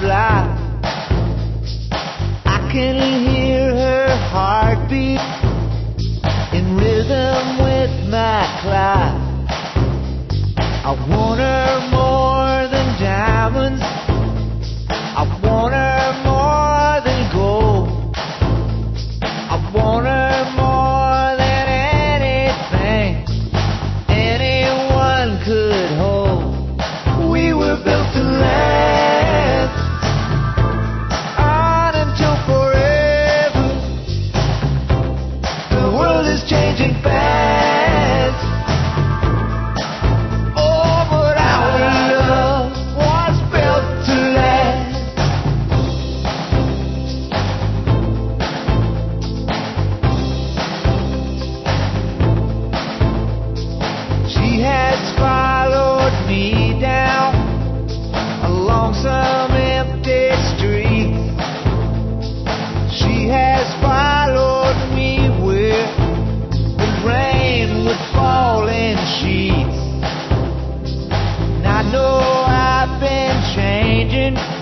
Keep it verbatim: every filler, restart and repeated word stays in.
fly. I can hear her heartbeat in rhythm with my clock. I want her more than diamonds. I want her more than gold. I want her more than anything anyone could hold. We were built to last on until forever. The world is changing fast. Oh, but our love was built to last. She has followed me down along some empty street. She has followed me where the rain would fall in sheets. And I know I've been changing.